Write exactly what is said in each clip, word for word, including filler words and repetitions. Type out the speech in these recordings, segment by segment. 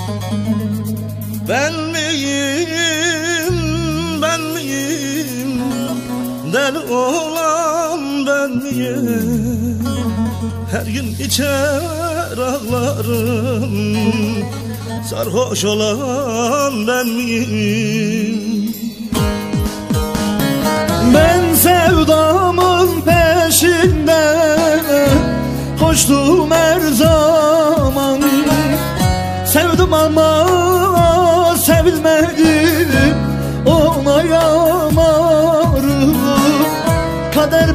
Ben miyim, ben miyim, deli olan ben miyim? Her gün içer ağlarım, sarhoş olan ben miyim? Ben sevdamın peşinden koştum her zaman. Sevdim ama sevilmedim, ona yamarım. Kader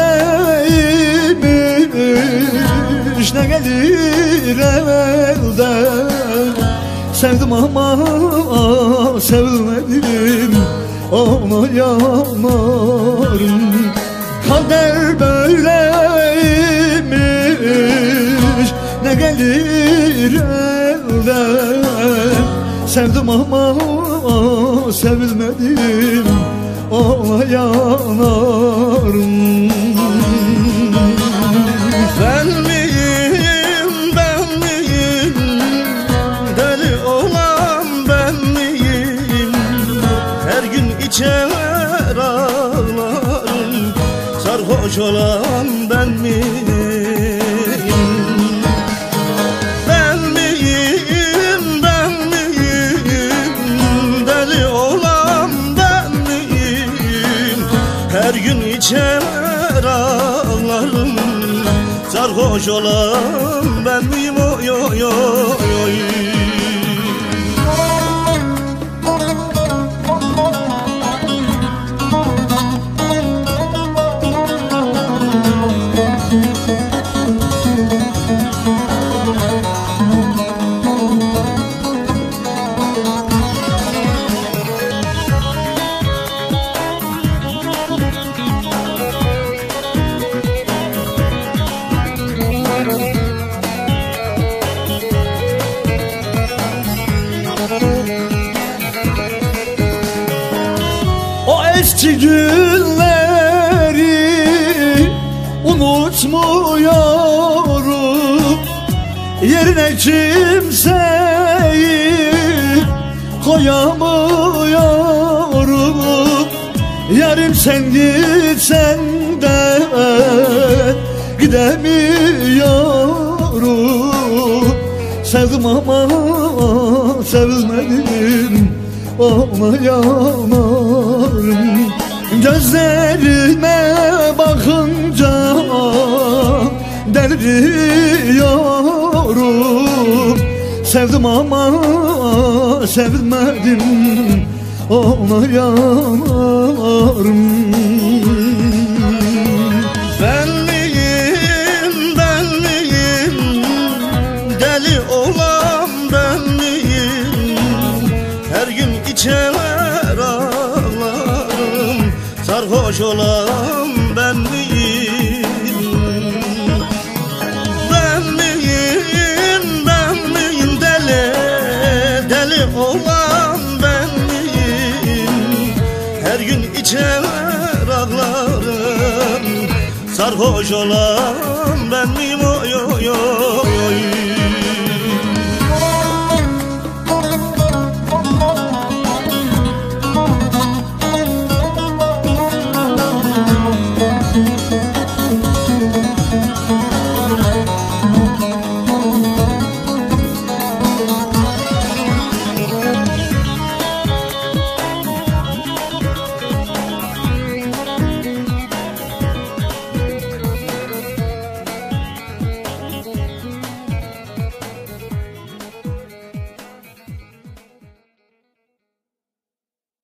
böyleymiş, ne gelir elden. Sevdim ama sevilmedim, ona yanarım. Kader böyleymiş, ne gelir elden. Sevdim ama sevilmedim, ona yanarım. Ben miyim, ben miyim, deli olan ben miyim? Her gün içer ağlarım, sarhoş olan ben miyim? Ben miyim, ben miyim, deli olan ben miyim? Her gün içer ağlarım, sarhoş olan ben miyim? Oy oy oy oy. O eski günleri unutmuyorum. Yerine kimseyi koyamıyorum. Yarim sen gitsen de gidemiyorum. Sevdim ama sevilmedim, ona yanarım. Gözlerime bakınca deliriyorum. Sevdim ama sevilmedim, ona yanarım. Ben miyim, ben miyim, deli olan ben miyim? Her gün içer ağlarım, sarhoş olan ben miyim? Ben miyim, ben miyim, deli, deli olan ben miyim? Her gün içer ağlarım, sarhoş olan ben miyim? Oy oy oy.